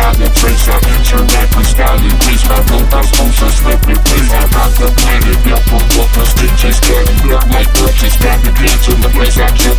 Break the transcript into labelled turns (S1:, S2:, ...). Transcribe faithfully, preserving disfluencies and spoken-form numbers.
S1: solid trace. I interact with style and grace. My robots motion slip with place. I rock the planet, yeah, from what the stage is getting. Look like purchase, back again to the place I just